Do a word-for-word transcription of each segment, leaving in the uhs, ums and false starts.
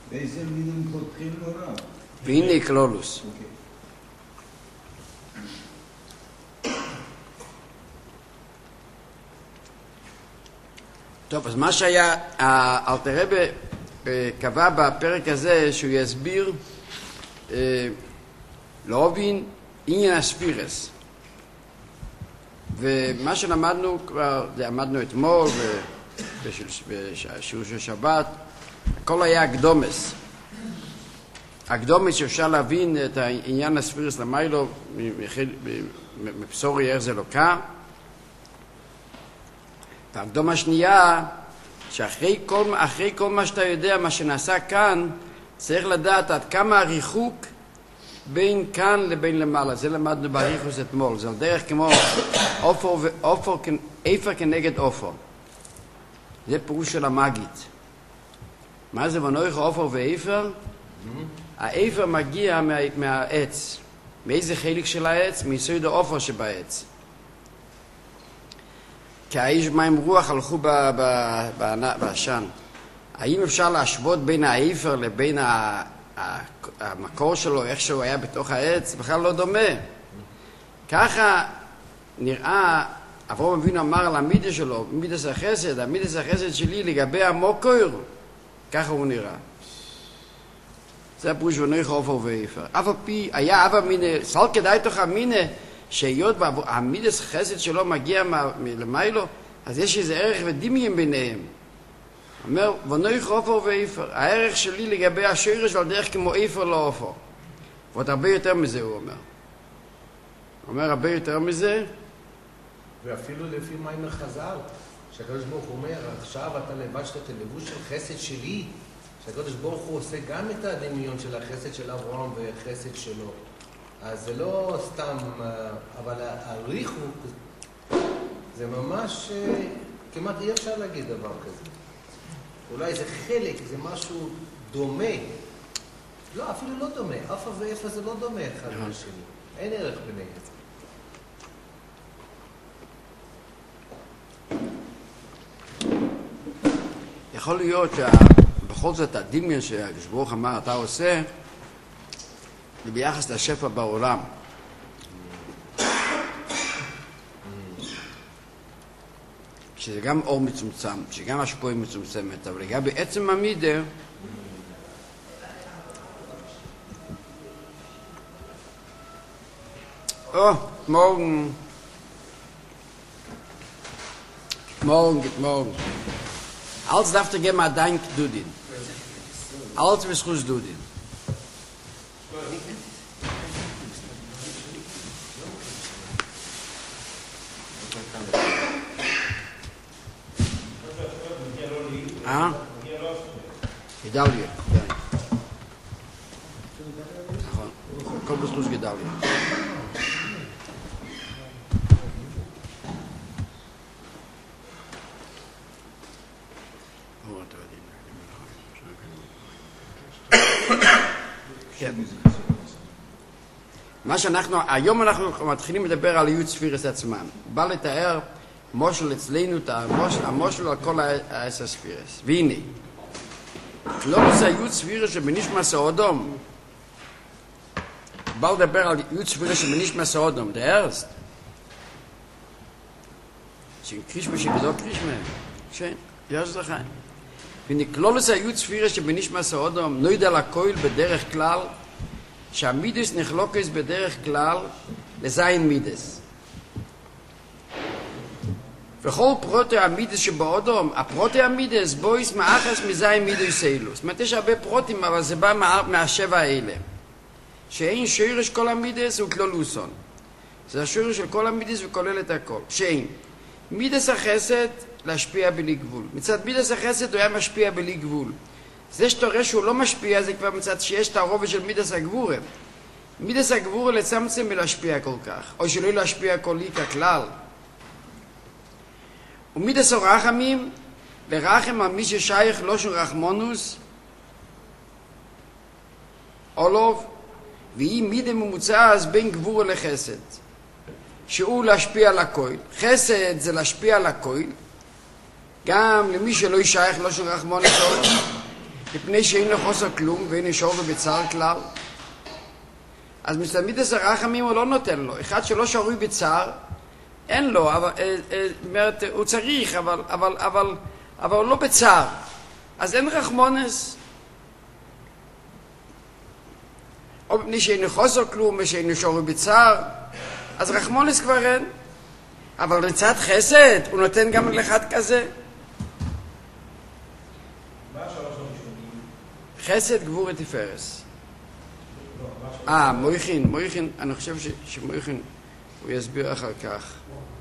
באיזה מילים פותחים לו רב? והנה כלולוס. טוב, אז מה שהיה, אלתר רבי קבע בפרק הזה שהוא יסביר להבין עניין הספירס. ומה שלמדנו כבר, למדנו אתמול בשיעור של שבת, הכל היה הקדומס. הקדומס שאפשר להבין את העניין הספירס למיילו מבשורי איך זה לוקה. והקדומה השנייה, שאחרי כל, אחרי כל מה שאתה יודע, מה שנעשה כאן, צריך לדעת עד כמה הריחוק בין כאן לבין למעלה. זה למדנו בריחוס אתמול. זה על דרך כמו אופר, אופר, איפר כנגד אופר. זה פירוש של המאגית. מה זה ונויך אופר ואיפר? האיפר מגיע מה, מהעץ. מאיזה חלק של העץ? מיסוד האופר שבעץ. כי האיש מים רוח הלכו בעשן. האם אפשר להשוות בין האיפר לבין המקור שלו, איך שהוא היה בתוך העץ? בכלל לא דומה. ככה נראה, אברהם אבינו אמר על המידה שלו, מידס החסד, המידס החסד שלי לגבי המוקר, ככה הוא נראה. זה הפירוש ונויך אופר ואיפר. אף על פי, היה אבא מינה, סל כדאי תוך המינה, שהיות והמידס חסד שלו מגיע מלמיילו, אז יש איזה ערך ודמיין ביניהם. אומר, ונויך אופר ואיפר. הערך שלי לגבי השורש ועל דרך כמו איפר לא אופר. ועוד הרבה יותר מזה הוא אומר. הוא אומר הרבה יותר מזה. ואפילו לפי מיימר חז"ל, שהקדוש ברוך הוא אומר, עכשיו אתה לבשת את הלבוש של חסד שלי, שהקדוש ברוך הוא עושה גם את הדמיון של החסד של אברהם והחסד שלו. אז זה לא סתם, אבל הריחוק זה ממש, כמעט אי אפשר להגיד דבר כזה. אולי זה חלק, זה משהו דומה. לא, אפילו לא דומה. אפה ואיפה זה לא דומה אחד לשני. אין ערך ביניהם. יכול להיות שבכל זאת הדמיון שהקדוש ברוך אמר אתה עושה, זה ביחס לשפע בעולם. שזה גם אור מצומצם, שגם השפועה מצומצמת, אבל לגבי עצם המידה, או, morgen, morgen, guten Morgen. Alles darf dir geben, Dank, du din. Alles wirst du du din. אה? גדליה. נכון. כל בסלוש גדליה. כן. מה שאנחנו, היום אנחנו מתחילים לדבר על איות ספירס עצמם. בא לתאר מושל אצלנו, המושל על כל העשר ספירס. והנה, לא זה איות ספירס שבנשמע סעודום. בא לדבר על איות ספירס שבנשמע סעודום. זה ארסט. שקרישמה שגדול קרישמה. כן, יש לך. והנה, כלולוס איות ספירס שבנשמע סעודום נוידע לקויל בדרך כלל שהמידס נחלוקס בדרך כלל לזין מידס. וכל פרוטי המידס שבאודום, הפרוטי המידס בויס מאחס מזין מידס אילוס. זאת אומרת, יש הרבה פרוטים, אבל זה בא מה, מהשבע האלה. שאין שורש כל המידס הוא כלולוסון. זה השורש של כל המידס וכולל את הכל. שאין. מידס החסד להשפיע בלי גבול. מצד מידס החסד הוא היה משפיע בלי גבול. זה שאתה רואה שהוא לא משפיע, זה כבר מצד שיש את הרובד של מידס הגבורה. מידס הגבורה לצמצם ולהשפיע כל כך, או שלא להשפיע כולי ככלל. ומידס הרחמים, לרחם על מי ששייך לא של רחמונוס, אולוב, והיא מידה ממוצע אז בין גבורה לחסד. שהוא להשפיע על הכל. חסד זה להשפיע על הכל, גם למי שלא ישייך לא של רחמונוס אולוב. מפני שאין לו חוסר כלום ואין לו שור בצער כלל. אז מצד מידס הרחמים הוא לא נותן לו. אחד שלא שרוי בצער, אין לו, אבל, אה, אה, אומרת, הוא צריך, אבל, אבל, אבל, אבל הוא לא בצער. אז אין רחמונס. או מפני שאין לו חוסר כלום ושאין לו שרוי בצער, אז רחמונס כבר אין. אבל לצד חסד הוא נותן גם לאחד כזה. מה השלוש הראשונים? חסד, גבורה, תפארס. אה, מויכין, מויכין, אני חושב ש, שמויכין, הוא יסביר אחר כך.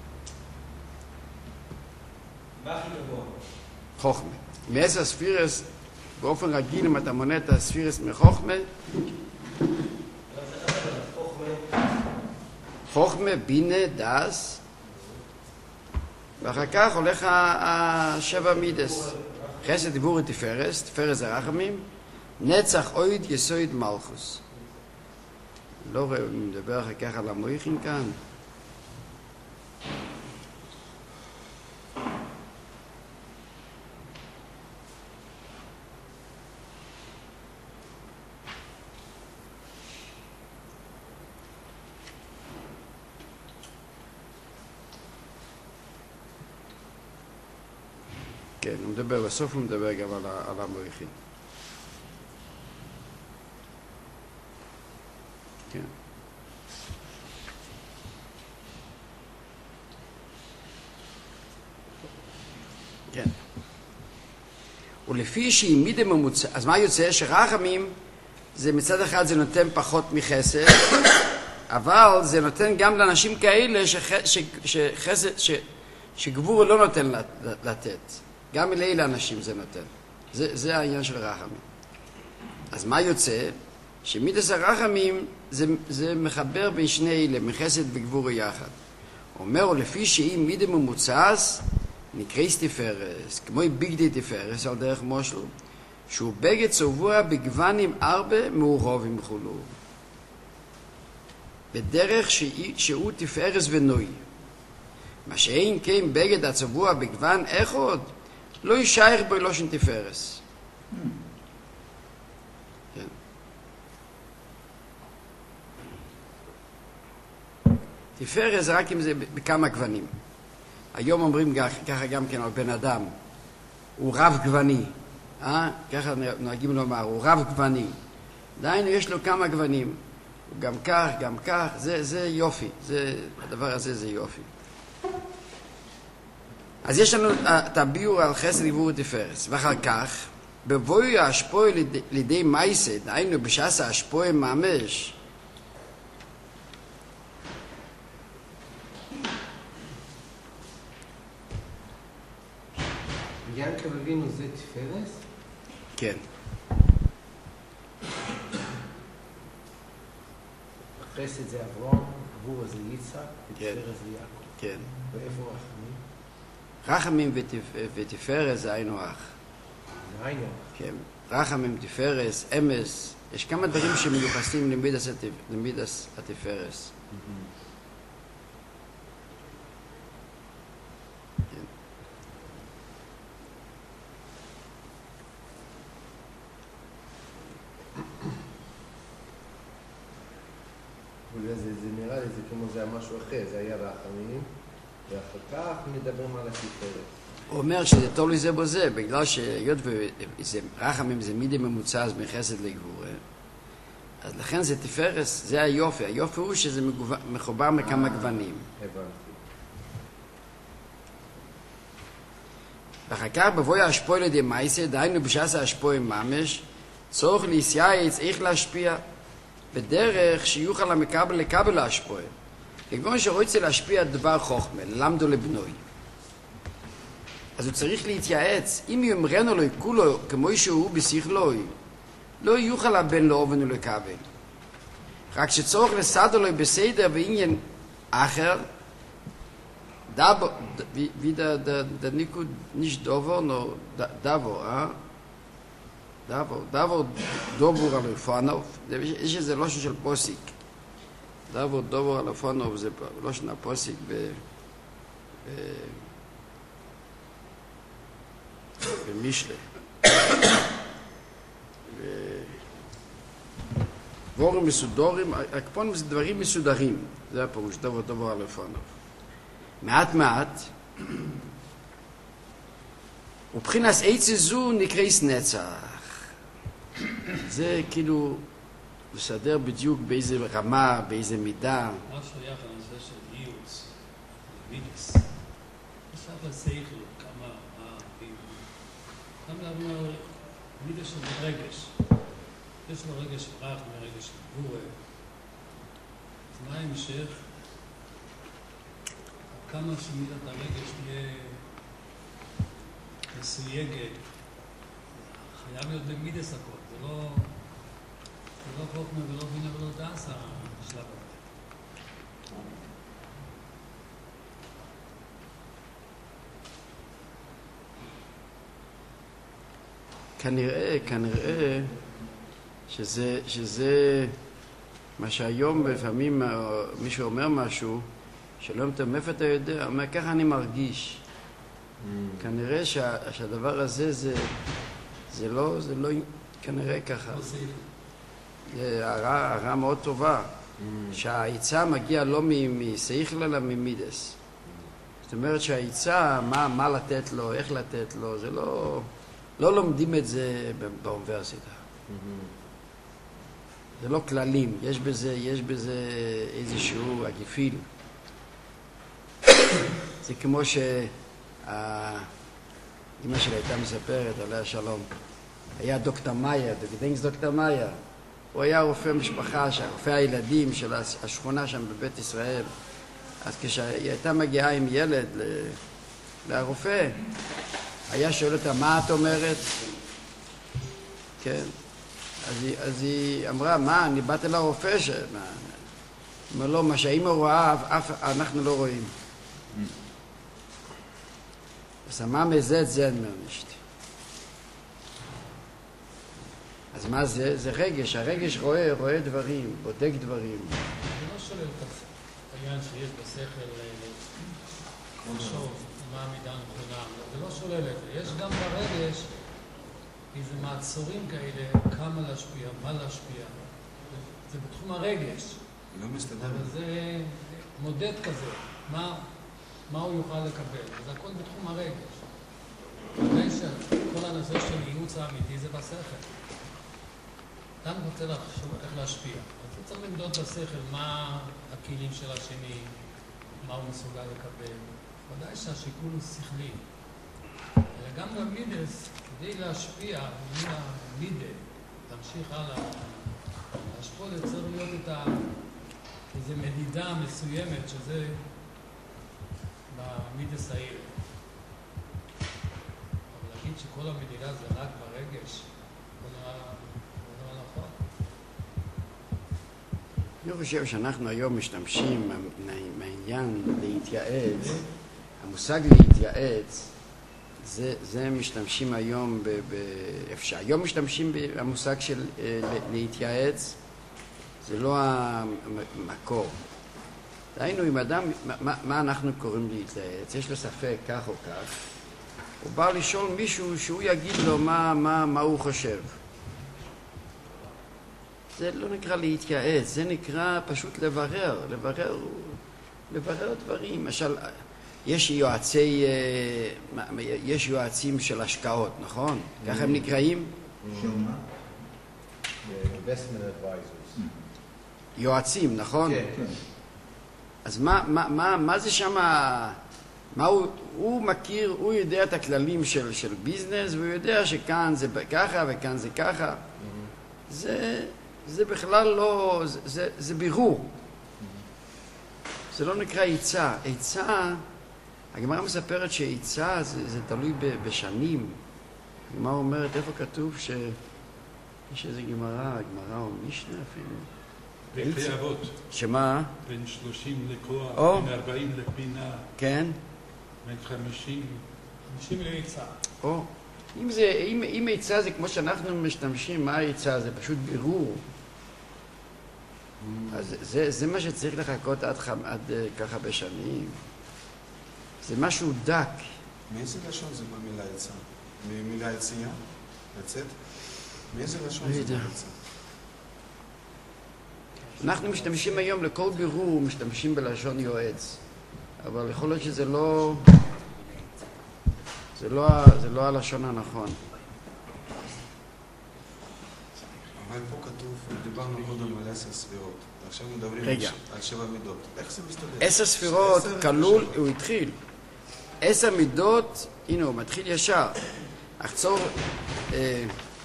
מה הכי גבוה? חוכמה. מעשר ספירס, באופן רגיל, אם אתה מונה את הספירס מחוכמה, חוכמה, בינה, דס, ואחר כך הולך השבע מידס. חסד, גבורה, תפארס, תפארס זה רחמים, נצח, אויד, יסויד, מלכוס. לא רואה, אני מדבר אחר כך על המויכין כאן. כן, הוא מדבר, בסוף הוא מדבר גם על, על המויכין. כן. כן. ולפי שהיא מידה ממוצע, אז מה יוצא? שרחמים, זה מצד אחד זה נותן פחות מחסד, אבל זה נותן גם לאנשים כאלה שח, ש, שחסד, ש, שגבור לא נותן לתת. גם לאלה אנשים זה נותן. זה, זה העניין של רחמים. אז מה יוצא? שמידס הרחמים זה, זה מחבר בין שני אלה, מחסד וגבור יחד. אומר, לפי שהיא מידה ממוצעס, נקרייס תפארס, כמו ביגדי תפארס על דרך מושל, שהוא בגד צבוע בגוונים ארבע מעורבים וכולו. בדרך שהיא, שהוא תפארס ונוי. מה שאין כן בגד הצבוע בגוון אחד, לא יישאר בו לא שן תפארס. כן. תפארס זה רק אם זה בכמה גוונים. היום אומרים ככה גם כן על בן אדם, הוא רב גווני, אה? ככה נוהגים לומר, הוא רב גווני. דיינו יש לו כמה גוונים, הוא גם כך, גם כך, זה, זה יופי, זה, הדבר הזה זה יופי. אז יש לנו את הביור על חסד גבורה תפארס, ואחר כך, בבואי ההשפועה לידי, לידי מייסד, דיינו בשעס ההשפועה ממש, יעקב אבינו זה תפארס? כן. חסד זה אברהם, גבורה זה יצחק, כן. ותפארס זה יעקב. כן. ואיפה רחמים? רחמים ותפ... ותפארס זה היינו אח. זה היינו אח. כן. רחמים, תפארס, אמס, יש כמה דברים שמיוחסים למידס, התפ... למידס התפארס. כן. זה, זה, זה נראה לי, זה כמו זה היה משהו אחר, זה היה רחמים, ואחר כך מדברים על התפארת. הוא אומר שזה טוב לזה בו זה, בגלל שהיות ורחמים זה מידי ממוצע אז מחסד לגבורה, אז לכן זה תפארס, זה היופי. היופי הוא שזה מגוב... מחובר מכמה גוונים. הבנתי. ואחר כך בבואי ההשפועה לידי מייסה, דהיינו בשעס ההשפועה ממש, צורך להסייעץ איך להשפיע בדרך שיוכל המקבל לקבל להשפועה. כגון שרוצה להשפיע דבר חוכמה, למדו לבנוי. אז הוא צריך להתייעץ. אם יאמרנו לו כולו כמו שהוא בשכלוי, לא יוכל הבן לו אובן ולקבל. רק שצורך לסדר לו בסדר ועניין אחר, דאבו, wie der, der, der Nico nicht Dovo, no Davo, ah? Davo, Davo, Dovo על אופנוב, יש איזה לושן של פוסיק. דאבו, דובו על אופנוב, זה לושן הפוסיק ב... במשלה. דבורים מסודורים, הקפונים זה דברים מסודרים, זה הפירוש, דבור דבור על לפניו. מעט מעט, ובחינס עצה זו נקרא נצח. זה כאילו לסדר בדיוק באיזה רמה, באיזה מידה. מה שייך לנושא של ייעוץ, מידס? עכשיו לסייכל, כמה, מה, גם לנו מידס של רגש. יש לו רגש פרח מרגש של גבורה. אז מה ההמשך? כמה שמידת הרגש תהיה מסויגת, חייב להיות במידס הכל. זה לא... זה לא חוכמה ולא בינה ולא דעת השלב הזה. כנראה, כנראה שזה, שזה מה שהיום לפעמים מישהו אומר משהו שלא מאיפה אתה יודע, אומר ככה אני מרגיש. Mm. כנראה שה, שהדבר הזה זה, זה לא, זה לא, כנראה ככה. לא סייף. זה הרע, הרע מאוד טובה, mm. שהעיצה מגיע לא מסייכל אלא ממידס. זאת אומרת שהעיצה, מה, מה לתת לו, איך לתת לו, זה לא, לא לומדים את זה באוניברסיטה. Mm-hmm. זה לא כללים, יש בזה, יש בזה איזשהו הגיפיל. זה כמו שאמא שלי הייתה מספרת, עליה שלום, היה דוקטור מאיה, דוקטור דוקטור מאיה, הוא היה רופא משפחה, רופא הילדים של השכונה שם בבית ישראל. אז כשהיא הייתה מגיעה עם ילד לרופא, היה שואל אותה, מה את אומרת? כן. אז היא, אז היא אמרה, מה, אני באת לרופא ש... מה? אומר לו, מה שהאמא רואה, אף, אנחנו לא רואים. אז מה מזה את זה אני מרנשת. אז מה זה? זה רגש. הרגש רואה, רואה דברים, בודק דברים. זה לא שולל את העניין שיש בשכל לחשוב מה המידה הנכונה. זה לא שולל את זה. יש גם ברגש איזה מעצורים כאלה, כמה להשפיע, מה להשפיע. זה בתחום הרגש. לא מסתדר. אבל זה מודד כזה, מה, מה הוא יוכל לקבל. זה הכל בתחום הרגש. כדי שכל הנושא של ייעוץ האמיתי זה בשכל. אדם רוצה לחשוב איך להשפיע. אז הוא צריך למדוד בשכל מה הכלים של השני, מה הוא מסוגל לקבל. ודאי שהשיקול הוא שכלי. אלא גם במידס, כדי להשפיע, מן המידה, תמשיך הלאה, להשפות צריך להיות את ה... איזו מדידה מסוימת, שזה במידס העיר. אבל להגיד שכל המדידה זה רק ברגש, זה לא נכון. אני חושב שאנחנו היום משתמשים מהעניין להתייעץ, המושג להתייעץ, זה, זה משתמשים היום, ב, ב, אפשר, היום משתמשים במושג של להתייעץ, זה לא המקור. דהיינו, אם אדם, מה, מה אנחנו קוראים להתייעץ? יש לו ספק כך או כך, הוא בא לשאול מישהו שהוא יגיד לו מה, מה, מה הוא חושב. זה לא נקרא להתייעץ, זה נקרא פשוט לברר, לברר, לברר דברים. למשל, יש יועצי, יש יועצים של השקעות, נכון? ככה הם נקראים? investment advisors. יועצים, נכון? כן, כן. אז מה, מה, מה, מה זה שם, מה הוא, הוא מכיר, הוא יודע את הכללים של, של ביזנס, והוא יודע שכאן זה ככה וכאן זה ככה. זה, זה בכלל לא, זה, זה, זה בירור. זה לא נקרא עיצה. עיצה, הגמרא מספרת שעיצה זה, זה תלוי ב, בשנים. הגמרא אומרת, איפה כתוב ש... יש איזה גמרא, גמרא או משנה אפילו. פרקי אבות. שמה? בין שלושים לכוח, או. בין ארבעים לפינה, כן? בין חמישים. אנשים לעיצה. או. אם זה, אם, אם עיצה זה כמו שאנחנו משתמשים, מה העיצה? זה פשוט בירור. אז זה, זה מה שצריך לחכות עד, חם, עד ככה בשנים. זה משהו דק. מאיזה לשון זה במילה עצה? ממילה יציאה? לצאת? מאיזה לשון לא זה יודע. בעצם? אנחנו משתמשים היום לכל בירור, משתמשים בלשון יועץ. אבל יכול להיות שזה לא... זה לא, זה לא הלשון הנכון. אבל פה כתוב, דיברנו קודם על עשר ספירות. עכשיו מדברים רגע. על שבע מידות. איך זה מסתדר? עשר ספירות, עשר כלול, ושבע. הוא התחיל. עשר מידות, הנה הוא מתחיל ישר. אחצור, אה,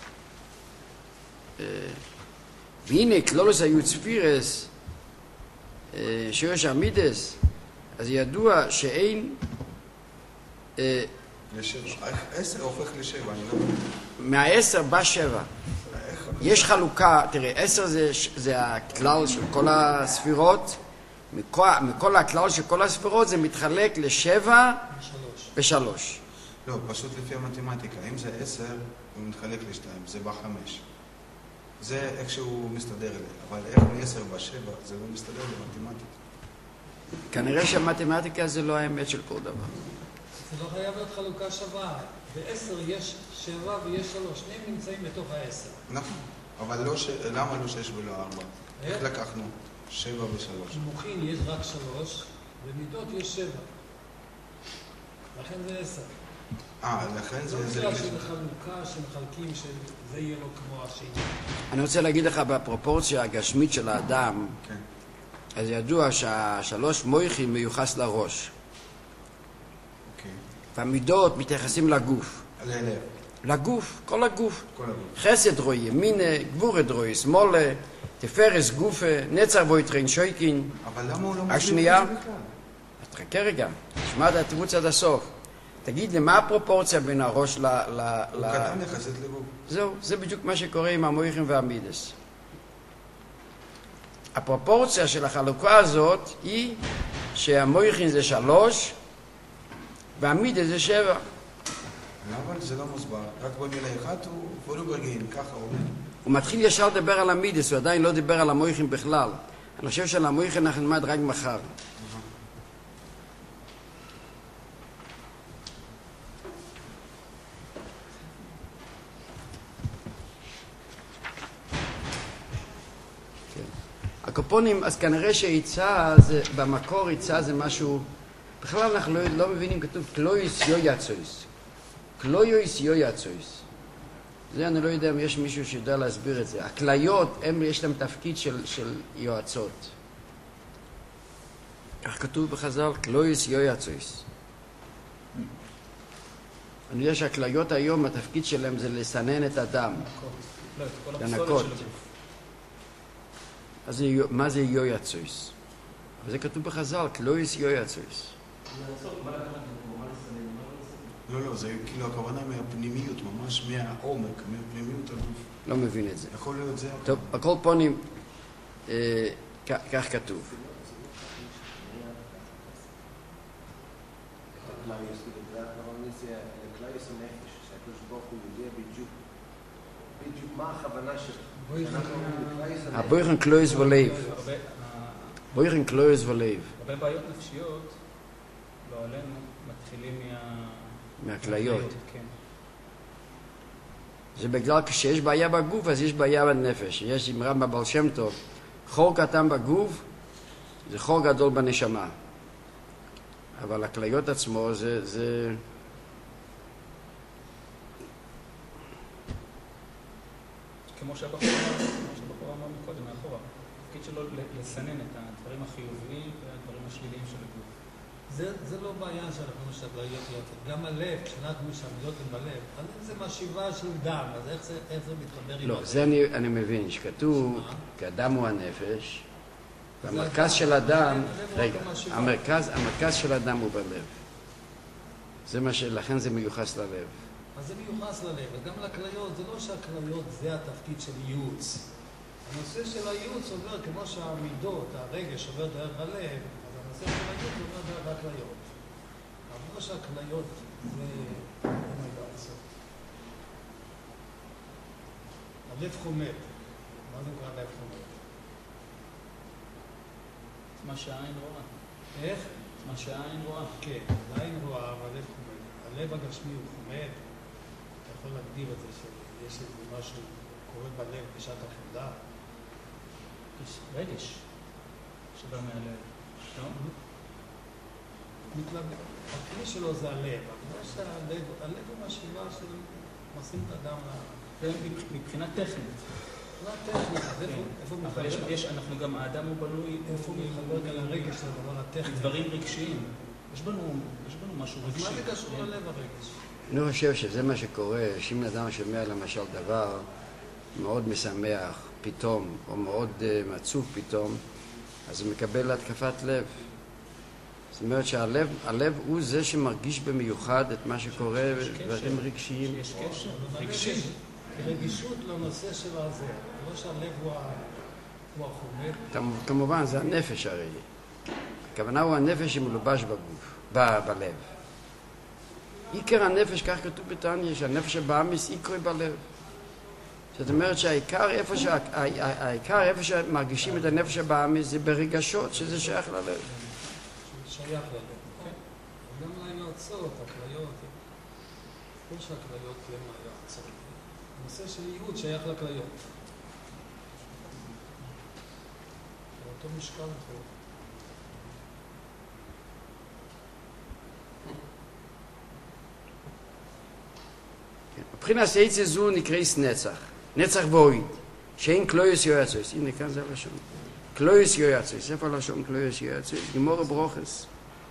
אה, והנה כלולוס היו ספירס, אה, שירש המידס, אז ידוע שאין... אה, לשבע. איך עשר הופך לשבע, אני לא מבין. מהעשר בא שבע. יש חלוקה, תראה, עשר זה, זה הכלל של כל הספירות, מכל, מכל הכלל של כל הספירות זה מתחלק לשבע שלוש. ושלוש. לא, פשוט לפי המתמטיקה. אם זה עשר, הוא מתחלק לשתיים, זה בא חמש. זה איך שהוא מסתדר אליי. אבל איך מעשר בשבע, זה לא מסתדר במתמטיקה. כנראה שהמתמטיקה זה לא האמת של כל דבר. זה לא חייב להיות חלוקה שווה. בעשר יש שבע ויש שלוש. שניהם נמצאים בתוך העשר. נכון. אבל לא ש... למה לא שש ולא ארבע? איך איך? לקחנו? שבע ושלוש. במוחין יש רק שלוש, במידות יש שבע. לכן זה עשר. אה, לכן זה... לא זה... בגלל שזה חלוקה שמחלקים שזה יהיה לו כמו השני. אני רוצה להגיד לך בפרופורציה הגשמית של האדם, כן. אז ידוע שהשלוש מויכים מיוחס לראש. אוקיי. והמידות מתייחסים לגוף. ללב. לגוף, כל הגוף. כל הגוף. חסד רואי, ימינה, גבורת רואי, שמאלה, תפרס גופה, נצר בויטרין שויקין. אבל למה הוא לא מסביר השנייה, את זה בכלל? אז תחכה רגע, תשמע את התירוץ עד הסוף. תגיד לי, מה הפרופורציה בין הראש ל... ל, הוא ל... קטן יחסית לגוף. זהו, זה בדיוק מה שקורה עם המויכים והמידס. הפרופורציה של החלוקה הזאת היא שהמויכים זה שלוש והמידס זה שבע. אבל זה לא מוסבר. רק במילה אחת הוא פולוברגין, ככה הוא אומר. הוא מתחיל ישר לדבר על המידס, הוא עדיין לא דיבר על המויכים בכלל. אני חושב שעל המויכים אנחנו נלמד רק מחר. הקופונים, אז כנראה שעיצה, זה, במקור עיצה זה משהו, בכלל אנחנו לא, לא מבינים, כתוב קלויס יויצויס. קלויויס יויצויס. זה אני לא יודע אם יש מישהו שיודע להסביר את זה. הכליות, הם, יש להם תפקיד של, של יועצות. כך כתוב בחז"ל, קלויס יויצויס. אני יודע שהכליות היום, התפקיד שלהם זה לסנן את הדם. לא, את כל לנקות. הפסולת של הגוף. אז זה, מה זה יויצויס? וזה כתוב בחז"ל, קלויס יויצויס. לא, לא, זה כאילו הכוונה מהפנימיות, ממש מהעומק, מהפנימיות הגוף. לא מבין את זה. יכול להיות זה... טוב, בכל פונים, אה, כ- כך כתוב. בדיוק מה הכוונה של... הבויכן קלויס ולב. הרבה- בויכן קלויס ולב. הרבה בעיות נפשיות, לא עלינו, מתחילים מה... מהכליות. כן. זה בגלל כשיש בעיה בגוף, אז יש בעיה בנפש. יש אמרה בבעל שם טוב, חור קטן בגוף, זה חור גדול בנשמה. אבל הכליות עצמו זה... זה... כמו שהבחור אמר, כמו שהבחור אמר מקודם, מאחורה. התפקיד שלו ל- לסנן את הדברים החיוביים והדברים השליליים של הגוף. זה, זה לא בעיה שאנחנו משתגליות להיות. גם הלב, כשאנחנו משתגליות עם הלב, הלב זה משיבה של דם, אז איך זה, איך זה מתחבר עם לא, הלב? זה אני, אני מבין, שכתוב, שמה? כי הדם הוא הנפש, זה והמרכז הדם. של הדם, הלב הוא רגע, רק המשיבה. המרכז, המרכז של הדם הוא בלב. זה מה ש... לכן זה מיוחס ללב. אז זה מיוחס ללב, וגם לכליות, זה לא שהכליות זה התפקיד של ייעוץ. הנושא של הייעוץ עובר כמו שהמידות, הרגש עובר דרך הלב, אז הנושא של הייעוץ עובר דרך הכליות. אבל לא שהכליות זה... אין מידע לעשות. הלב חומד. מה זה נקרא לב חומד? מה שהעין רואה. איך? מה שהעין רואה. כן, עין רואה, אבל הלב חומד. הלב הגשמי הוא חומד. אתה יכול להגדיר את זה שיש איזה משהו קורה בלב בשעת החמדה. יש רגש שבא מהלב, לא? מתלבט. הכלי שלו זה הלב, אבל שהלב, הלב הוא משאיבה של משים את האדם ל... מבחינה טכנית. מבחינה טכנית, איפה הוא אבל מתחבר? יש, אנחנו גם, האדם הוא בנוי, איפה הוא מתחבר על הרגש של הדבר הטכני? דברים רגשיים. יש בנו, יש בנו משהו רגשי. אז מה זה קשור ללב הרגש? אני חושב שזה מה שקורה, שאם אדם שומע למשל דבר מאוד משמח פתאום, או מאוד uh, מצוף פתאום, אז הוא מקבל התקפת לב. זאת אומרת שהלב הלב הוא זה שמרגיש במיוחד את מה שקורה, דברים רגשיים. יש קשר רגשי. רגישות לנושא של הזה. לא שהלב הוא החומר. כמובן, זה הנפש הרי. הכוונה הוא הנפש שמלובש בגוף, בלב. עיקר הנפש, כך כתוב בתניא, שהנפש הבאמיס עיקרי בלב. זאת אומרת שהעיקר איפה, שה, העיקר איפה שמרגישים את הנפש הבאמיס זה ברגשות, שזה שייך ללב. שייך ללב, כן? גם אולי מהצורת, הכליות, כל שהכליות למה היה הצורת. הנושא של ייעוד שייך לכליות. אותו משקל פה. מבחינת עצה זו נקרא נצח, נצח ואויד, שאין קלויוס יועצוס. הנה כאן זה הלשון. קלויוס יועצוס, איפה הלשון קלויוס יועצוס? גמור ברוכס.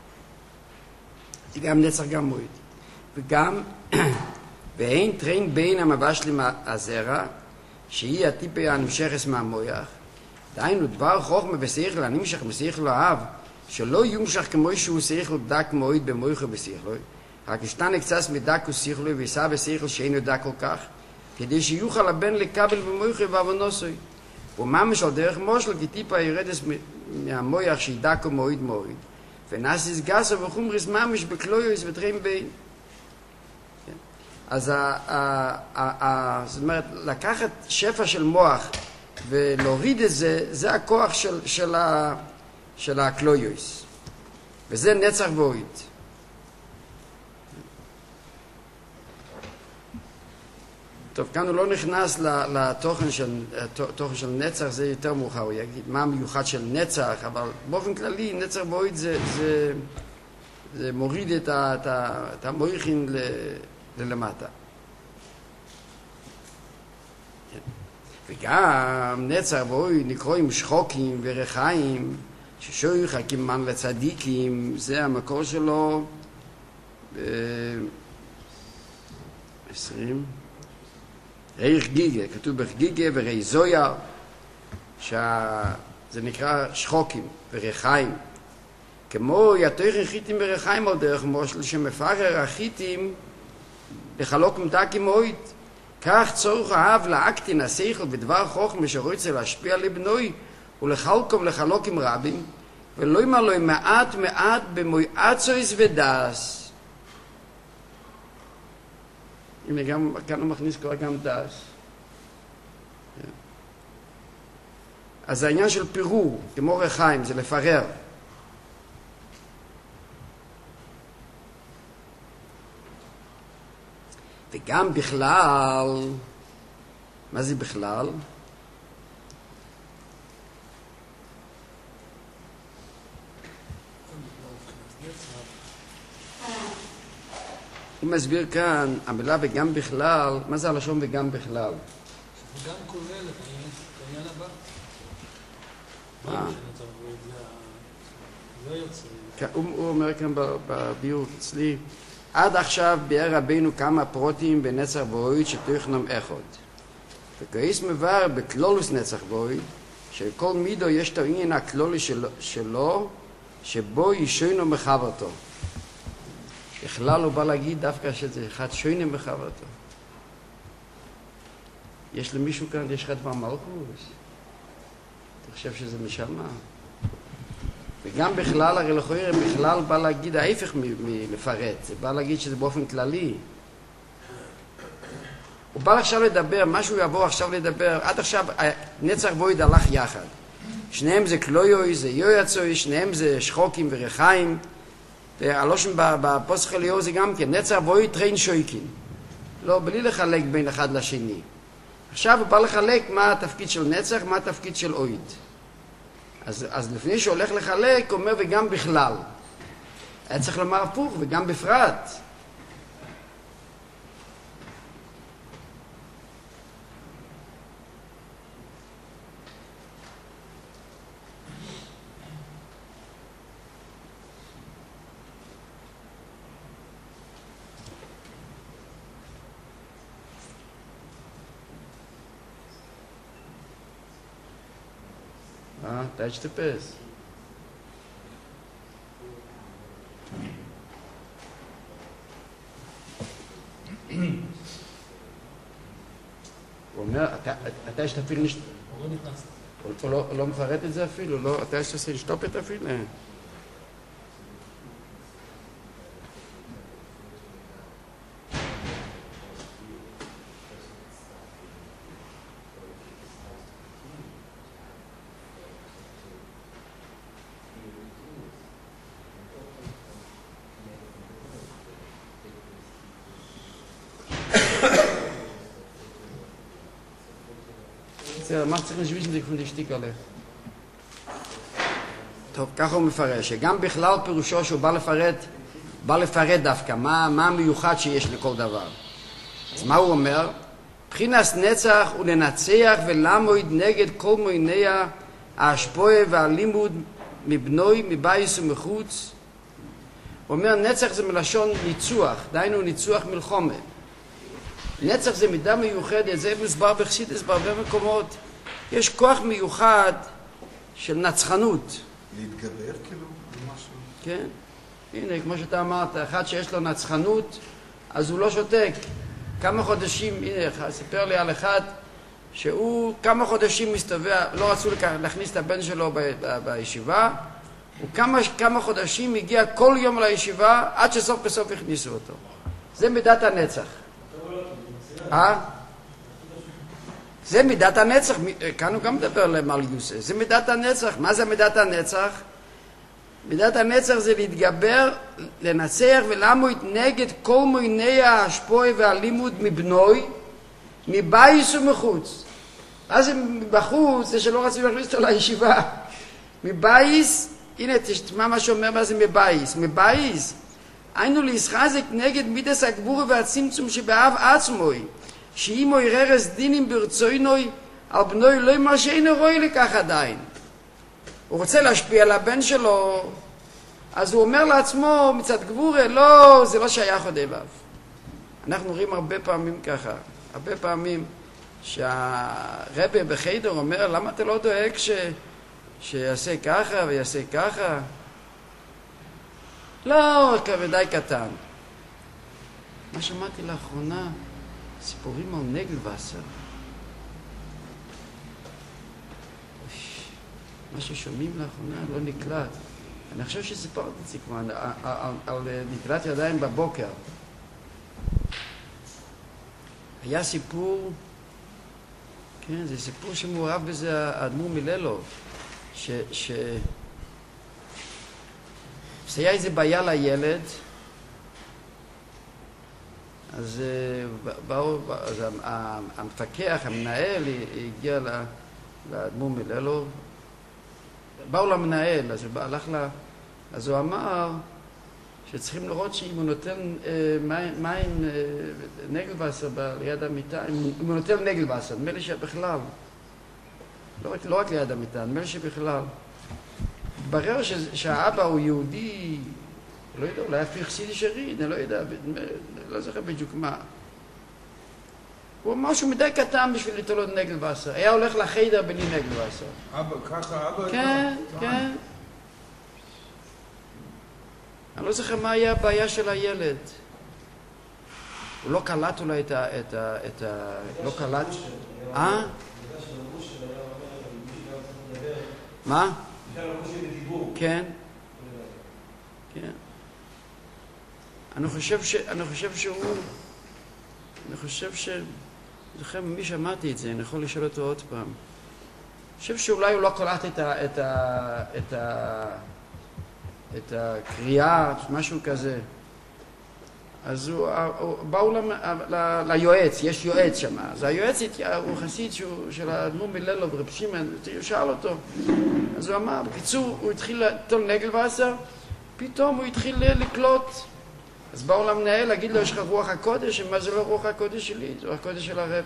זה גם נצח גם ואויד. וגם, ואין טרין בין המבשלים הזרע, שהיא הטיפי הנמשכס מהמויח, דהיינו דבר חוכמה בשכל הנמשך בשכל האב, שלא יומשך כמו שהוא שכל דק מועיד במויחו בשכלו, רק ישתנה קצת מדק ושכלו ויסע בשכל שאינו דק כל כך, כדי שיוכל הבן לקבל במויחו ועוונוסוי. וממש על דרך מושל כטיפה ירדס מהמויח שהיא דק ומועיד מועיד, ונסיס גסו וחומריס ממש בקלויוס וטרין בין. אז זאת אומרת, לקחת שפע של מוח ולהוריד את זה, זה הכוח של, של, ה, של הקלויוס. וזה נצח ואויד. טוב, כאן הוא לא נכנס לתוכן של, תוכן של נצח, זה יותר מאוחר, הוא יגיד מה המיוחד של נצח, אבל באופן כללי נצח ואויד זה, זה, זה מוריד את, ה, את, ה, את המויכין ל, ללמטה. וגם נצח ואויד נקראים שחוקים ורחיים, ששויך כמען לצדיקים, זה המקור שלו ב-עשרים. ריח גיגה, כתוב בחגיגה ורי זויר, שזה נקרא שחוקים ורחיים. כמו יתויכן חיטים ורחיים על דרך מושל, שמפאר החיטים לחלוק מדקים אויד. כך צורך האב להקטין השכל בדבר חוכמה שרוצה להשפיע לבנוי ולחלקום לחלוק עם רבים, ולא יאמר לו מעט מעט במועצויס ודס. הנה גם, כאן הוא מכניס כבר גם דס. אז העניין של פירור, כמו רחיים, זה לפרר. וגם בכלל, מה זה בכלל? הוא מסביר כאן, המילה וגם בכלל, מה זה הלשון וגם בכלל? שזה גם כולל את העניין הבא. מה? לא יוצא. הוא אומר כאן בביור אצלי, עד עכשיו ביאר רבינו כמה פרוטים בנצח ואויד שתוכנם אחד. וכאיס מבאר בכלולוס נצח ואויד, שכל מידו יש את העניין הכלולי שלו, שבו ישוינו מחברתו. בכלל הוא בא להגיד דווקא שזה אחד שוינו מחברתו. יש למישהו כאן, יש לך דבר מלכוס? אתה חושב שזה נשמה? וגם בכלל, הרי לכאורה בכלל בא להגיד ההפך מלפרט, זה בא להגיד שזה באופן כללי. הוא בא עכשיו לדבר, משהו יבוא עכשיו לדבר, עד עכשיו נצח ואויד הלך יחד. שניהם זה קלויוי, זה יועצוי, שניהם זה שחוקים ורחיים, והלושן בפוסח אליהו זה גם כן, נצח ואויד טרין שויקין. לא, בלי לחלק בין אחד לשני. עכשיו הוא בא לחלק מה התפקיד של נצח, מה התפקיד של אויד. אז, אז לפני שהוא הולך לחלק, הוא אומר וגם בכלל. היה צריך לומר הפוך, וגם בפרט. אה, תאי שתפס. הוא אומר, אתה יש אפילו נשת... הוא לא נכנס. הוא לא, לא מפרט את זה אפילו, לא, אתה יש לשטופ את אפילו? מה צריך לשביש את זה כפי להשתיק עליך? טוב, ככה הוא מפרש, שגם בכלל פירושו שהוא בא לפרט, בא לפרט דווקא, מה, מה המיוחד שיש לכל דבר. אז מה הוא אומר? בחינס נצח הוא לנצח ולמוד נגד כל מויניה ההשפועה והלימוד מבנוי, מבייס ומחוץ. הוא אומר, נצח זה מלשון ניצוח, דהיינו ניצוח מלחומה. נצח זה מידה מיוחדת, זה מסבר בחסידות בהרבה מקומות. יש כוח מיוחד של נצחנות. להתגבר כאילו? משהו? כן. הנה, כמו שאתה אמרת, אחד שיש לו נצחנות, אז הוא לא שותק. כמה חודשים, הנה, ספר לי על אחד, שהוא כמה חודשים מסתובע, לא רצו להכניס את הבן שלו ב- ב- בישיבה, הוא כמה, כמה חודשים הגיע כל יום לישיבה, עד שסוף בסוף הכניסו אותו. זה מידת הנצח. אה? זה מידת הנצח, כאן הוא גם מדבר למעל יוסף, זה מידת הנצח. מה זה מידת הנצח? מידת הנצח זה להתגבר, לנצח ולעמוד נגד כל מויני ההשפועה והלימוד מבנוי, מבייס ומחוץ. מה זה מבחוץ? זה שלא רצו להכניס אותו לישיבה. מבייס, הנה תשמע מה שאומר מה זה מבייס. מבייס, היינו להסחזק נגד מידס הגבור והצמצום שבאב עצמוי, שאימו יררס דינים ברצוינוי על בנוי לא מה שאינו רואה לכך עדיין. הוא רוצה להשפיע על הבן שלו, אז הוא אומר לעצמו מצד גבורה, לא, זה לא שייך עוד אליו. אנחנו רואים הרבה פעמים ככה, הרבה פעמים שהרבי בחיידר אומר, למה אתה לא דואג ש... שיעשה ככה ויעשה ככה? לא, כבדי קטן. מה שמעתי לאחרונה, סיפורים על נגלווסר. מה ששומעים לאחרונה לא נקלט. אני חושב שסיפרתי את זה כבר, על, על, על נקלט ידיים בבוקר. היה סיפור, כן, זה סיפור שמעורב בזה האדמו"ר מלילוב, ש... ש... היה איזה בעיה לילד, אז, באו, אז המפקח, המנהל, הגיע לאדמו"ר מלילוב, באו למנהל, אז הוא הלך לה, אז הוא אמר שצריכים לראות שאם הוא נותן מים, מים נגלווסר ליד המיטה, אם הוא נותן נגלווסר, נדמה לי שבכלל, לא רק, לא רק ליד המיטה, נדמה לי שבכלל. התברר שהאבא הוא יהודי, לא יודע, אולי אפילו חסידי שריד, אני לא יודע, לא זוכר בדיוק מה. הוא אמר שהוא מדי קטן בשביל לתלות נגלווסר. היה הולך לחיידר בלי נגלווסר. אבא, ככה אבא... כן, כן. אני לא זוכר מה היה הבעיה של הילד. הוא לא קלט אולי את ה... את ה... את ה... לא קלט... אה? מה? כן. כן. אני חושב ש... אני חושב שהוא... אני חושב ש... זוכר ממי שמעתי את זה, אני יכול לשאול אותו עוד פעם. אני חושב שאולי הוא לא קולט את ה... את ה... את ה... את הקריאה, משהו כזה. אז הוא, הוא, באו ל, ל, ליועץ, יש יועץ שם, אז היועץ הוא חסיד שהוא, של האדמו"ר מלילוב, רב שמעון, הוא שאל אותו, אז הוא אמר, בקיצור, הוא התחיל לטול נגלווסר, פתאום הוא התחיל לקלוט, אז באו למנהל להגיד לו, יש לך רוח הקודש, מה זה לא רוח הקודש שלי, זה רוח הקודש של הרב.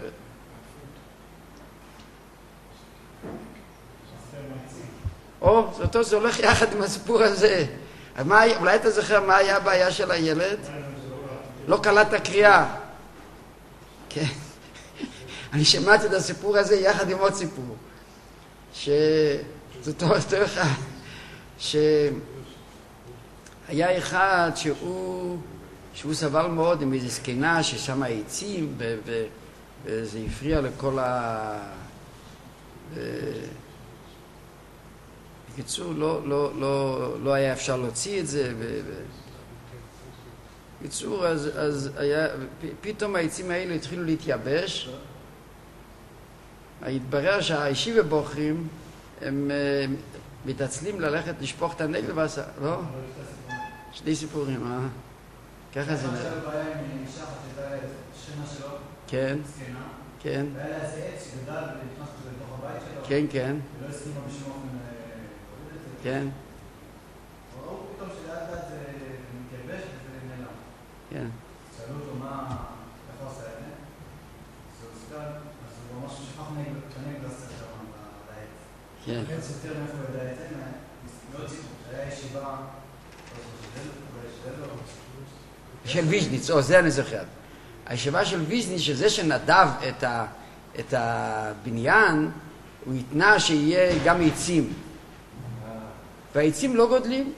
או, זה אותו, זה הולך יחד עם הסיפור הזה. מה, אולי אתה זוכר מה היה הבעיה של הילד? לא קלט הקריאה. כן. אני שמעתי את הסיפור הזה יחד עם עוד סיפור. שזה אותו אחד. שהיה אחד שהוא, שהוא סבל מאוד עם איזו זקנה ששם העצים, וזה הפריע לכל ה... בקיצור, לא, לא, לא, לא היה אפשר להוציא את זה. בקיצור, אז, אז היה, פתאום העצים האלה התחילו להתייבש. התברר שהישיבה בוחרים, הם מתעצלים ללכת לשפוך את הנגל ועשה, לא? שני סיפורים, אה? ככה זה נראה. עכשיו הבעיה עם אישה אחת שהייתה שכנה שלו, כן, זקנה, כן, והיה לה איזה עץ שגדל ונכנס כזה לתוך הבית שלו, כן, כן, ולא הסכימה בשום אופן להוריד את זה. כן, ראו פתאום שלאט לאט זה מתייבש וזה נעלם. כן. שאלו אותו מה, איך הוא עשה את זה? אז הוא סגן, אז הוא ממש שפך נגל עשה שם על העץ. כן. העץ יותר מאיפה הוא ידע את זה, לא הציפו, שהיה ישיבה, של ויז'ניץ, או זה אני זוכר. הישיבה של ויז'ניץ, שזה שנדב את, ה, את הבניין, הוא התנה שיהיה גם עצים. והעצים לא גודלים.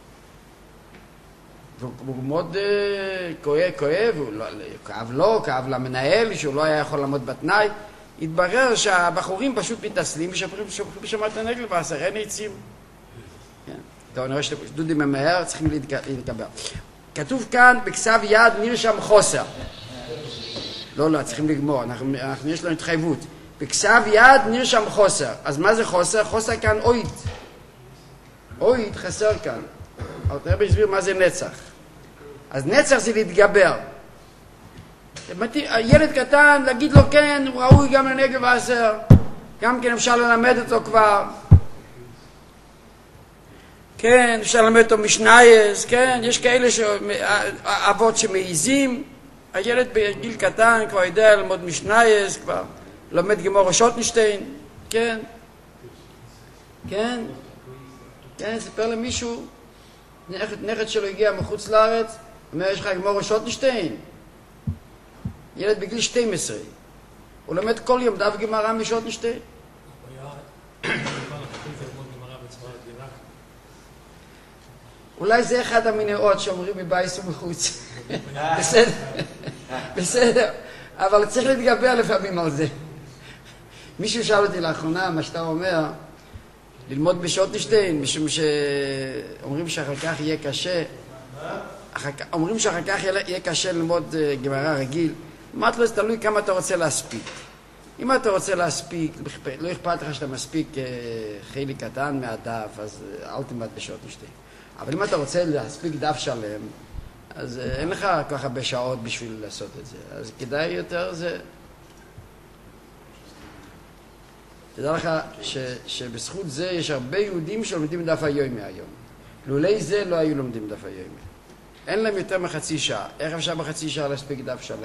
והוא מאוד כואב, כואב, לא, כאב לו, כאב למנהל, שהוא לא היה יכול לעמוד בתנאי. התברר שהבחורים פשוט מתעשלים ושפכים בשמה את הנגל ועשר, אין עצים. כן. טוב, אני רואה שדודי ממהר, צריכים להתקבר. כתוב כאן, בכסף יד נרשם חוסר. לא, לא, צריכים לגמור, אנחנו, אנחנו יש לנו התחייבות. בכסף יד נרשם חוסר. אז מה זה חוסר? חוסר כאן אויד. אויד חסר כאן. אבל תראה בהסביר מה זה נצח. אז נצח זה להתגבר. ילד קטן, להגיד לו כן, הוא ראוי גם לנגל ועשר. גם כן אפשר ללמד אותו כבר. כן, אפשר ללמד אותו משנייס, כן, יש כאלה ש... אבות שמעיזים, הילד בגיל קטן כבר יודע ללמוד משנייס, כבר לומד גמור שוטנשטיין, כן, כן, כן, סיפר למישהו, נכד, נכד שלו הגיע מחוץ לארץ, אומר, יש לך גמור שוטנשטיין? ילד בגיל שתים עשרה, הוא לומד כל יום דף גמרא משוטנשטיין. אולי זה אחד המניעות שאומרים מבייס ומחוץ. בסדר, בסדר, אבל צריך להתגבר לפעמים על זה. מישהו שאל אותי לאחרונה, מה שאתה אומר, ללמוד בשוטנשטיין, משום שאומרים שאחר כך יהיה קשה, אומרים שאחר כך יהיה קשה ללמוד גמרא רגיל. אמרת לו, זה תלוי כמה אתה רוצה להספיק. אם אתה רוצה להספיק, לא אכפת לך שאתה מספיק חלק קטן מהדף, אז אל תלמד בשוטנשטיין. אבל אם אתה רוצה להספיק דף שלם, אז אין לך כל כך הרבה שעות בשביל לעשות את זה. אז כדאי יותר זה... תדע לך ש, שבזכות זה יש הרבה יהודים שלומדים דף היומי היום. לולי זה לא היו לומדים דף היומי. אין להם יותר מחצי שעה. איך אפשר בחצי שעה להספיק דף שלם?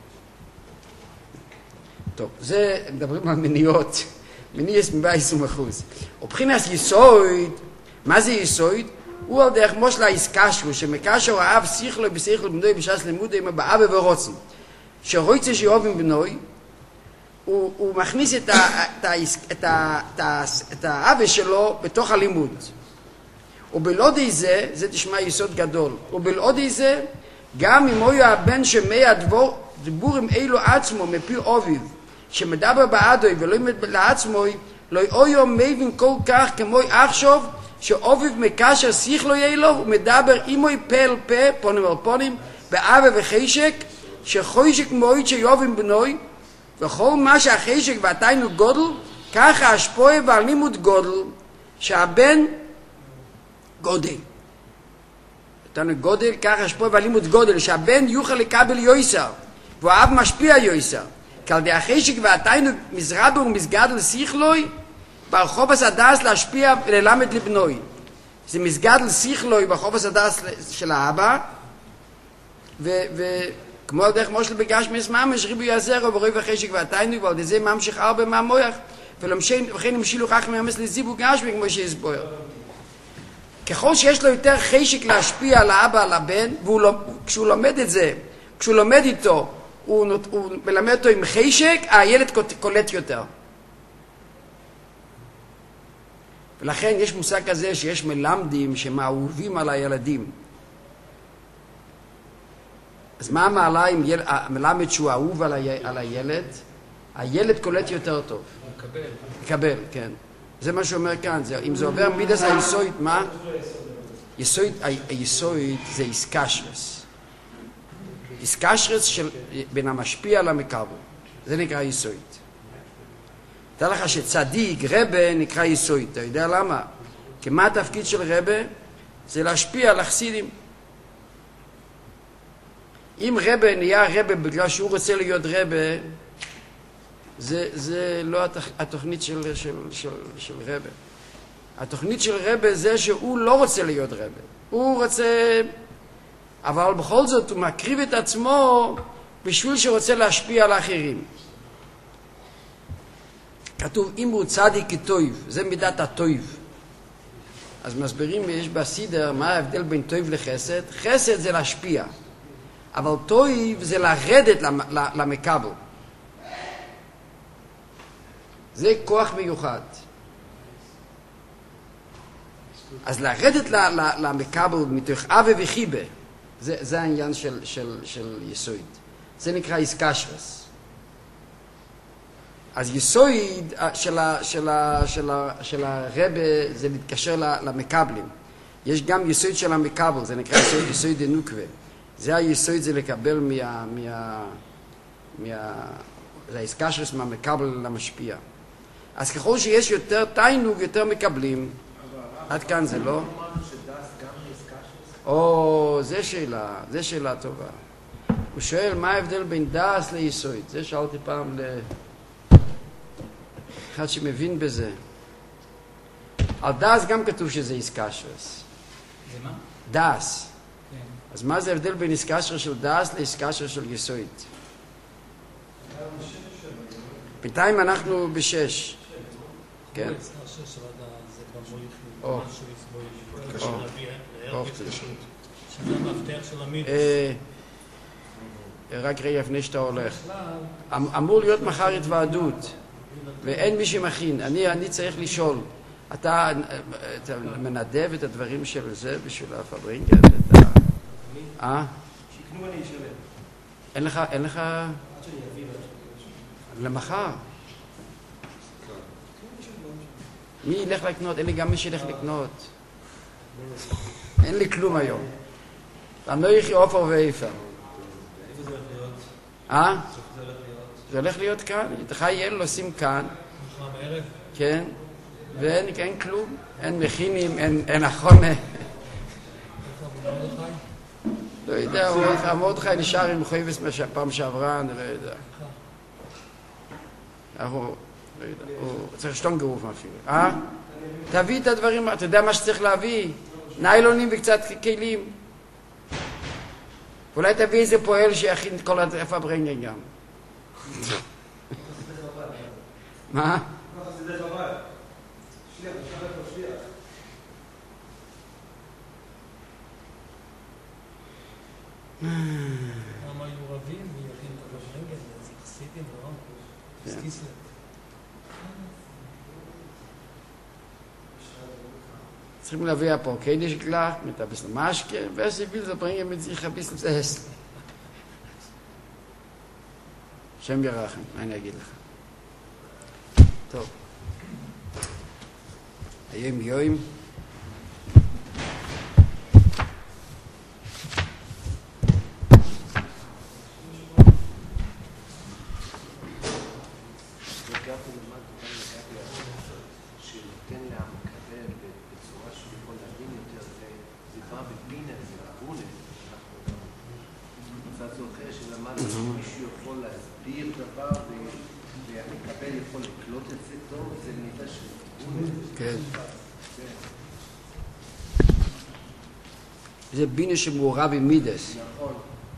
טוב, זה, מדברים על מניעות. מניעס מבייס ומחוץ. ובחינס יסויד, מה זה יסויד? הוא על דרך מושלה איסקשרו, שמקשר האב שיחלו בשיחלו בנוי בשעס לימודי עם הבאב ורוצים. שרויצה שאוהבים בנוי, הוא, הוא מכניס את, ה, את, ה, את, ה, את, ה, את האב שלו בתוך הלימוד. ובלעודי זה, זה תשמע יסוד גדול, ובלעודי זה, גם אם הוא הבן שמי הדבור, דיבורים אילו עצמו מפי אוביב, שמדבר בעדוי ולא לעצמו, לא יהיו מבין כל כך כמו עכשיו, שאוביב מקשר שיחלו יאילו, ומדבר אימוי פה אל פה, פונים על פונים, באבא וחשק, שחושק מועד שיובים בנוי, וכל מה שהחשק ועתיינו גודל, ככה השפועה והלימוד גודל, שהבן גודל. אותנו גודל, ככה יש פה בלימוד גודל, שהבן יוכל לקבל יויסר, והוא אב משפיע יויסר. כי על די החשק ועתיינו מזרדו ומסגד לשיחלוי, ברחוב הסדס להשפיע וללמד לבנוי. זה מסגד לשיחלוי ברחוב הסדס של האבא, וכמו על דרך מושל בגש מסממש, ריבו יעזרו ורוי וחשק ועתיינו, ועל די זה ממשיך הרבה מהמויח, ולכן המשילו רק מאמס לזיבו גשמי כמו שיסבויר. ככל שיש לו יותר חשק להשפיע על האבא, על הבן, וכשהוא לומד את זה, כשהוא לומד איתו, הוא, הוא מלמד אותו עם חשק, הילד קולט יותר. ולכן יש מושג כזה שיש מלמדים שמאהובים על הילדים. אז מה המעלה עם יל... המלמד שהוא אהוב על, ה... על הילד? הילד קולט יותר טוב. מקבל. מקבל, כן. זה מה שאומר כאן. זה, אם זה עובר מידס היסוית, מה? יסוית, היסוית זה איסקשרס. איסקשרס של בין המשפיע למקבל. זה נקרא יסוית. תדע לך שצדיק, רבה, נקרא יסוית. אתה יודע למה? כי מה התפקיד של רבה? זה להשפיע על החסידים. אם רבה נהיה רבה בגלל שהוא רוצה להיות רבה, זה, זה לא התוכנית של, של, של, של רבה. התוכנית של רבה זה שהוא לא רוצה להיות רבה. הוא רוצה, אבל בכל זאת הוא מקריב את עצמו בשביל שרוצה להשפיע על האחרים. כתוב, אם הוא צדיק כטויב, זה מידת הטויב. אז מסבירים, יש בסידר, מה ההבדל בין טויב לחסד? חסד זה להשפיע, אבל טויב זה לרדת למקבל. זה כוח מיוחד. אז לרדת למקבל מתוך אבה וחיבה, זה, זה העניין של, של, של יסויד. זה נקרא איסקשרס. אז יסויד של, ה, של, ה, של, ה, של הרבה זה להתקשר למקבלים. יש גם יסויד של המקבל, זה נקרא יסויד, יסויד דנוקווה. זה היסויד, זה לקבל מה... מה, מה זה האיסקשרס מהמקבל למשפיע. אז ככל שיש יותר תיינוג, יותר מקבלים. עד כאן זה לא? או, זה שאלה, זה שאלה טובה. הוא שואל מה ההבדל בין דאס ליסויד. זה שאלתי פעם ל... אחד שמבין בזה. על דאס גם כתוב שזה איסקשרס. זה מה? דאס. כן. אז מה זה ההבדל בין איסקשרס של דאס לאיסקשרס של יסויד? בינתיים אנחנו בשש. כן. או. או. שזה המפתח של המידוס. רק רגע לפני שאתה הולך. אמור להיות מחר התוועדות, ואין מי שמכין. אני, אני צריך לשאול. אתה, אתה מנדב את הדברים של זה בשביל הפברינגר? אה? שיקנו אני אשלם. אין לך, אין לך... עד שאני אביא למחר. מי ילך לקנות? אין לי גם מי שילך לקנות. אין לי כלום היום. אני לא יחי אופר ואיפר. איפה זה הולך להיות? אה? איפה זה הולך להיות? זה הולך להיות כאן. איתך יהיה לו עושים כאן. מחר בערב? כן. ואין אין כלום. אין מכינים, אין, אין אחרונה. איפה אבו מרדכי? לא יודע, מרדכי נשאר עם חויבס פעם שעברה, אני לא יודע. אנחנו, לא יודע, הוא צריך שטון גרוף אפילו. אה? תביא את הדברים, אתה יודע מה שצריך להביא? ניילונים וקצת כלים. ואולי תביא איזה פועל שיכין את כל הפברינגר גם. מה? זה חבל. שליח, אפשר לך שליח. למה היו רבים ויכין את הפברינגר? זה חסידים, לא? זה קיסלר. צריכים להביא פה קדיש גלח, mit ein bisschen Maschke, wer sie will, so bringen mit sich ein bisschen zu essen. שם ירחם, אני אגיד לך. טוב. היום יום. שנותן למקבל בצורה שהוא יכול להבין יותר, זה בא בבינה, זה זוכר שלמדנו שמישהו יכול להסביר דבר והמקבל יכול לקלוט את זה טוב, זה מידה של... כן. זה בינה שמעורב עם מידס. נכון.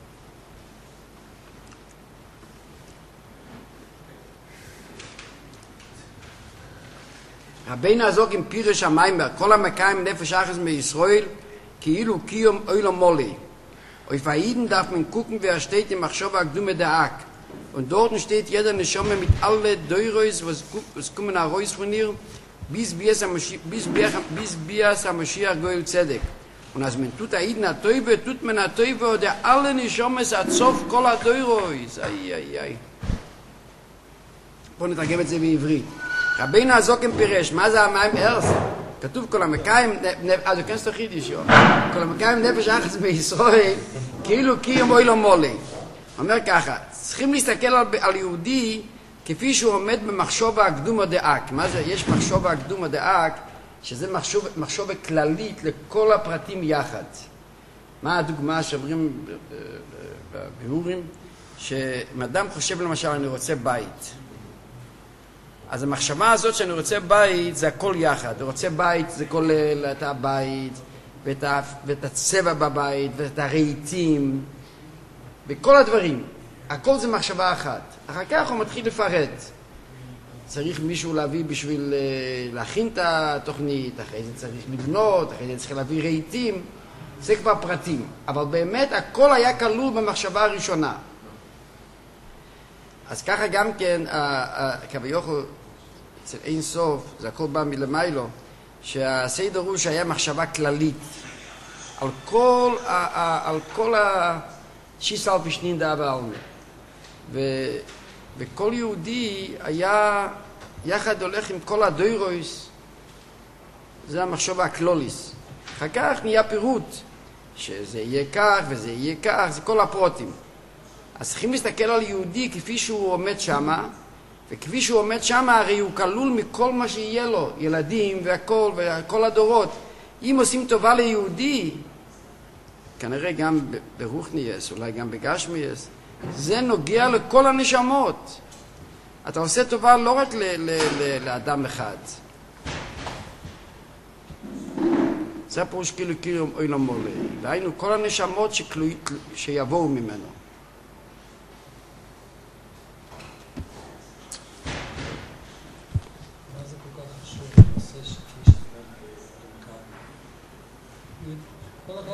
רבינו הזוק עם פירש המיימר, כל המקיים נפש אחס מישראל, כאילו קיום אוילו מולי. Auf Aiden darf man gucken, wer steht im Machshava Gdume der Ak. Und dort steht jeder Neshome mit alle Deureus, was, was kommen heraus von ihr, bis Bias HaMashiach Goel Tzedek. Und als man tut Aiden a Teuve, tut man a Teuve, oder alle Neshomes a Zof kol a Deureus. Ai, ai, ai. בואו נתרגם את זה בעברית. רבינו הזוק עם פירש, מה זה המים ארס? כתוב כל המקיים, אז הוא כנס תחיד ישו, כל המקיים נפש אחס בישראל, כאילו קיים אוי לא מולי. אומר ככה, צריכים להסתכל על, על יהודי כפי שהוא עומד במחשבה הקדומה דאק. מה זה? יש מחשבה הקדומה דאק, שזה מחשוב, מחשבה כללית לכל הפרטים יחד. מה הדוגמה שעוברים בבירורים? שאדם חושב למשל, אני רוצה בית. אז המחשבה הזאת שאני רוצה בית זה הכל יחד. אני רוצה בית זה כולל את הבית ואת, ה, ואת הצבע בבית ואת הרהיטים וכל הדברים. הכל זה מחשבה אחת. אחר כך הוא מתחיל לפרט. צריך מישהו להביא בשביל להכין את התוכנית, אחרי זה צריך לבנות, אחרי זה צריך להביא רהיטים. זה כבר פרטים. אבל באמת הכל היה כלול במחשבה הראשונה. אז ככה גם כן, כביכול, אצל אין סוף, זה הכל בא מלמיילו, שהסדר הוא שהיה מחשבה כללית על כל, על כל השיסל פשנין דה בעלמא. וכל יהודי היה יחד הולך עם כל הדוירויס, זה המחשבה הכלוליס. אחר כך נהיה פירוט, שזה יהיה כך וזה יהיה כך, זה כל הפרוטים. אז צריכים להסתכל על יהודי כפי שהוא עומד שמה, וכפי שהוא עומד שמה הרי הוא כלול מכל מה שיהיה לו, ילדים והכל וכל הדורות. אם עושים טובה ליהודי, כנראה גם ברוחניאס, אולי גם בגשמיאס, זה נוגע לכל הנשמות. אתה עושה טובה לא רק ל- ל- ל- לאדם אחד. זה הפירוש כאילו כאילו אוי למולי. והיינו כל הנשמות שכלו, שיבואו ממנו.